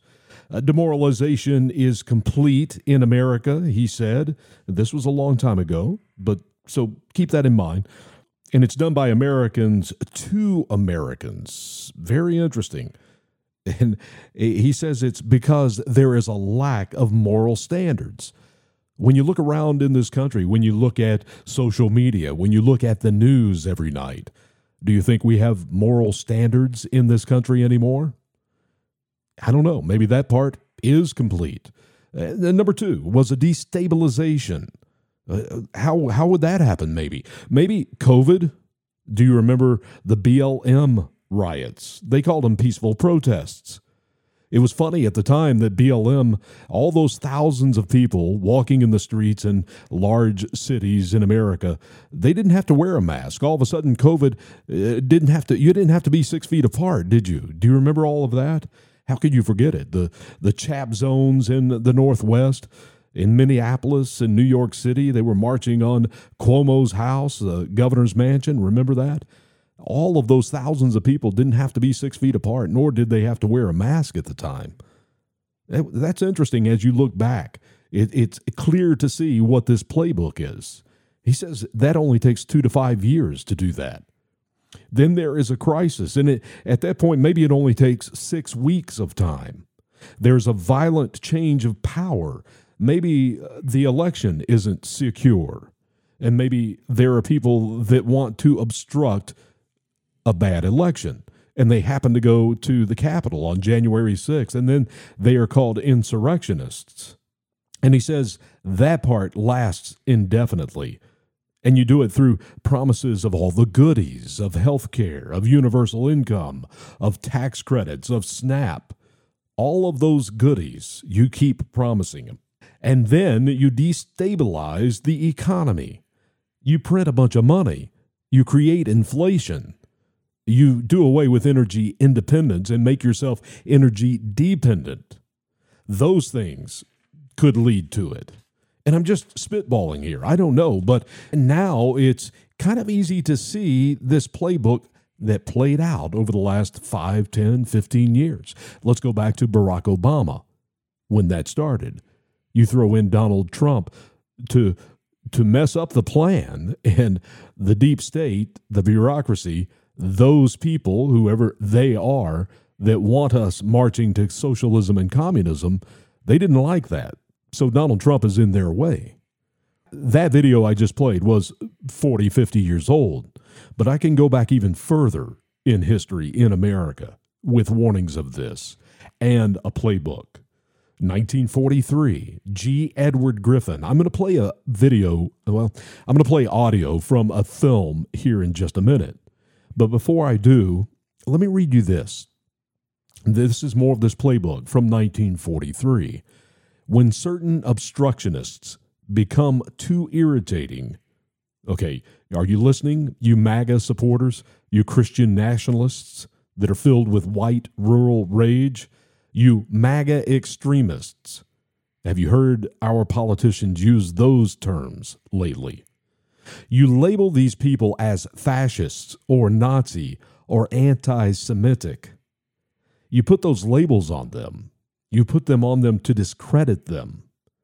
Uh, demoralization is complete in America, he said. This was a long time ago, but so keep that in mind. And it's done by Americans to Americans. Very interesting. And he says it's because there is a lack of moral standards. When you look around in this country, when you look at social media, when you look at the news every night, do you think we have moral standards in this country anymore? I don't know. Maybe that part is complete. And then number two was a destabilization. Uh, how how would that happen? Maybe maybe COVID. Do you remember the B L M riots? They called them peaceful protests. It was funny at the time that B L M, all those thousands of people walking in the streets in large cities in America, they didn't have to wear a mask. All of a sudden, COVID uh, didn't have to. You didn't have to be six feet apart, did you? Do you remember all of that? How could you forget it? The the CHAP zones in the Northwest. In Minneapolis and New York City, they were marching on Cuomo's house, the governor's mansion. Remember that? All of those thousands of people didn't have to be six feet apart, nor did they have to wear a mask at the time. That's interesting as you look back. It, it's clear to see what this playbook is. He says that only takes two to five years to do that. Then there is a crisis, and it, at that point, maybe it only takes six weeks of time. There's a violent change of power. Maybe the election isn't secure, and maybe there are people that want to obstruct a bad election, and they happen to go to the Capitol on January sixth, and then they are called insurrectionists. And he says that part lasts indefinitely, and you do it through promises of all the goodies, of health care, of universal income, of tax credits, of SNAP. All of those goodies you keep promising them. And then you destabilize the economy. You print a bunch of money. You create inflation. You do away with energy independence and make yourself energy dependent. Those things could lead to it. And I'm just spitballing here. I don't know. But now it's kind of easy to see this playbook that played out over the last five, ten, fifteen years. Let's go back to Barack Obama when that started. You throw in Donald Trump to to mess up the plan, and the deep state, the bureaucracy, those people, whoever they are, that want us marching to socialism and communism, they didn't like that. So Donald Trump is in their way. That video I just played was forty, fifty years old, but I can go back even further in history in America with warnings of this and a playbook. nineteen forty-three, G. Edward Griffin. I'm going to play a video, well, I'm going to play audio from a film here in just a minute. But before I do, let me read you this. This is more of this playbook from nineteen forty-three. When certain obstructionists become too irritating, okay, are you listening, you MAGA supporters, you Christian nationalists that are filled with white rural rage? You MAGA extremists, have you heard our politicians use those terms lately? You label these people as fascists or Nazi or anti-Semitic. You put those labels on them. You put them on them to discredit them.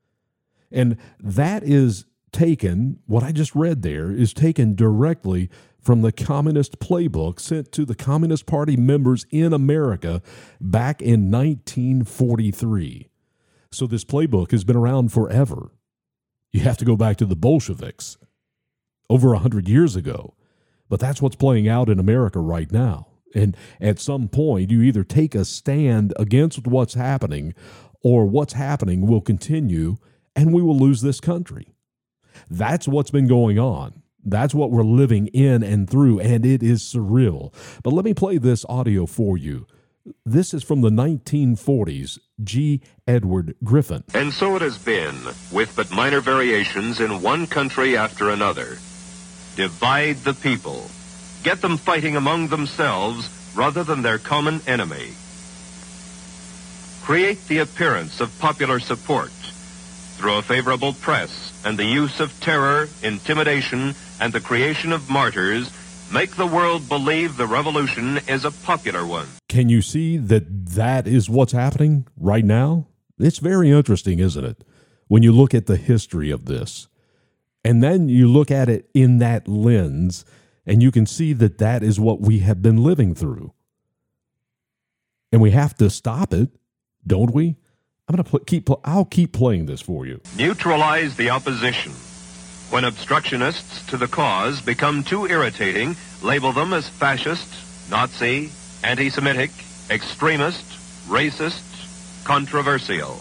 And that is taken, what I just read there, is taken directly from the communist playbook sent to the Communist Party members in America back in nineteen forty-three. So this playbook has been around forever. You have to go back to the Bolsheviks over a hundred years ago. But that's what's playing out in America right now. And at some point, you either take a stand against what's happening, or what's happening will continue, and we will lose this country. That's what's been going on. That's what we're living in and through, and it is surreal. But let me play this audio for you. This is from the nineteen forties, G. Edward Griffin. And so it has been, with but minor variations in one country after another. Divide the people. Get them fighting among themselves rather than their common enemy. Create the appearance of popular support through a favorable press and the use of terror, intimidation, and the creation of martyrs. Make the world believe the revolution is a popular one. Can you see that that is what's happening right now? It's very interesting, isn't it? When you look at the history of this, and then you look at it in that lens, and you can see that that is what we have been living through. And we have to stop it, don't we? I'm going to pl- keep. Pl- I'll keep playing this for you. Neutralize the opposition. When obstructionists to the cause become too irritating, label them as fascist, Nazi, anti-Semitic, extremist, racist, controversial.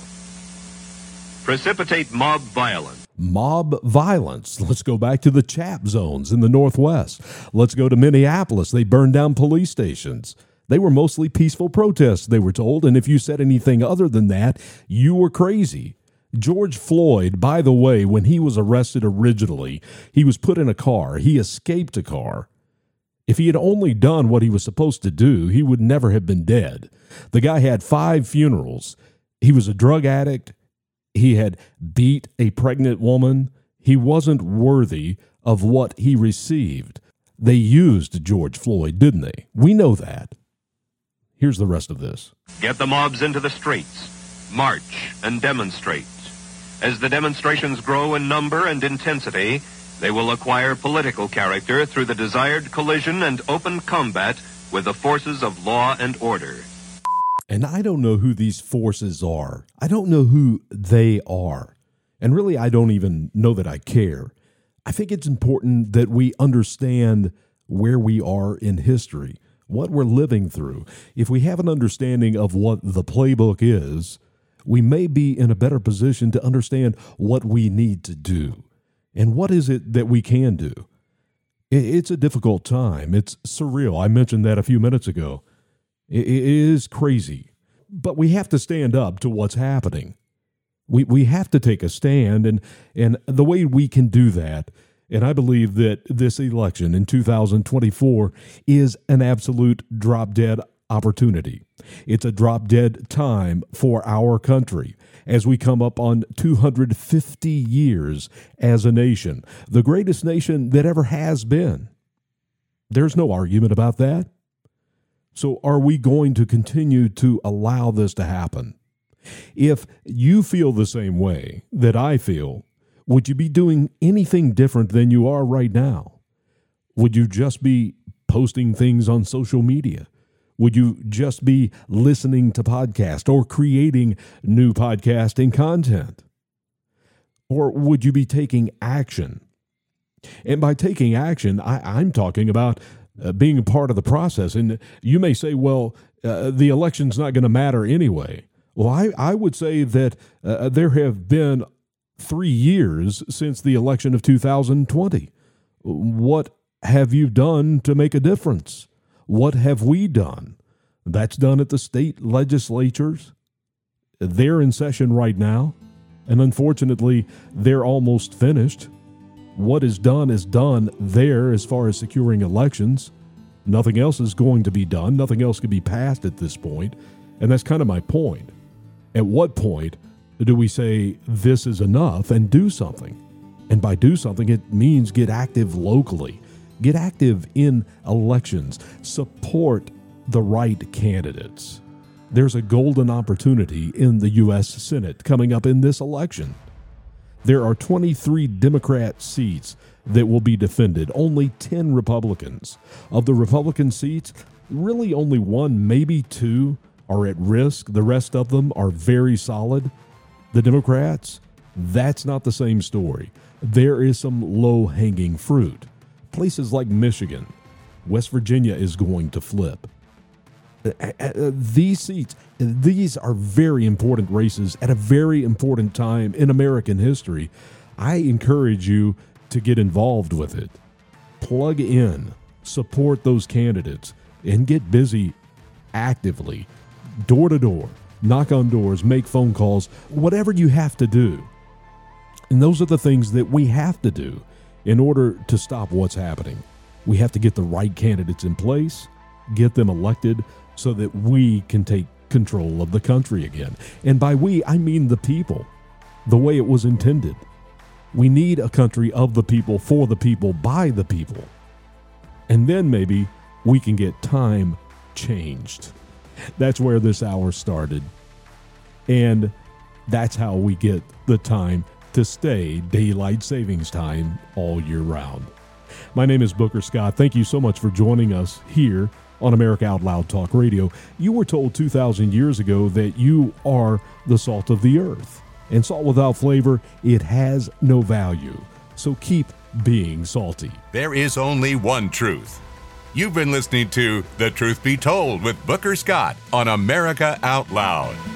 Precipitate mob violence. Mob violence. Let's go back to the CHAP zones in the Northwest. Let's go to Minneapolis. They burned down police stations. They were mostly peaceful protests, they were told, and if you said anything other than that, you were crazy. George Floyd, by the way, when he was arrested originally, he was put in a car. He escaped a car. If he had only done what he was supposed to do, he would never have been dead. The guy had five funerals. He was a drug addict. He had beat a pregnant woman. He wasn't worthy of what he received. They used George Floyd, didn't they? We know that. Here's the rest of this. Get the mobs into the streets. March and demonstrate. As the demonstrations grow in number and intensity, they will acquire political character through the desired collision and open combat with the forces of law and order. And I don't know who these forces are. I don't know who they are. And really, I don't even know that I care. I think it's important that we understand where we are in history, what we're living through. If we have an understanding of what the playbook is, we may be in a better position to understand what we need to do. And what is it that we can do? It's a difficult time. It's surreal. I mentioned that a few minutes ago. It is crazy. But we have to stand up to what's happening. We we have to take a stand, and, and the way we can do that, and I believe that this election in two thousand twenty-four is an absolute drop-dead opportunity. It's a drop-dead time for our country as we come up on two hundred fifty years as a nation, the greatest nation that ever has been. There's no argument about that. So are we going to continue to allow this to happen? If you feel the same way that I feel, would you be doing anything different than you are right now? Would you just be posting things on social media? Would you just be listening to podcasts or creating new podcasting content? Or would you be taking action? And by taking action, I, I'm talking about uh, being a part of the process. And you may say, well, uh, the election's not going to matter anyway. Well, I, I would say that uh, there have been three years since the election of two thousand twenty. What have you done to make a difference? What have we done? That's done at the state legislatures. They're in session right now, and unfortunately, they're almost finished. What is done is done there as far as securing elections. Nothing else is going to be done. Nothing else can be passed at this point, and that's kind of my point. At what point do we say this is enough and do something? And by do something, it means get active locally. Get active in elections. Support the right candidates. There's a golden opportunity in the U S Senate coming up in this election. There are twenty-three Democrat seats that will be defended, only ten Republicans. Of the Republican seats, really only one, maybe two, are at risk. The rest of them are very solid. The Democrats, that's not the same story. There is some low-hanging fruit. Places like Michigan, West Virginia is going to flip. Uh, uh, these seats, these are very important races at a very important time in American history. I encourage you to get involved with it. Plug in, support those candidates, and get busy actively, door to door, knock on doors, make phone calls, whatever you have to do. And those are the things that we have to do in order to stop what's happening. We have to get the right candidates in place, get them elected so that we can take control of the country again. And by we, I mean the people, the way it was intended. We need a country of the people, for the people, by the people. And then maybe we can get time changed. That's where this hour started. And that's how we get the time to stay daylight savings time all year round. My name is Booker Scott. Thank you so much for joining us here on America Out Loud Talk Radio. You were told two thousand years ago that you are the salt of the earth. And salt without flavor, it has no value. So keep being salty. There is only one truth. You've been listening to The Truth Be Told with Booker Scott on America Out Loud.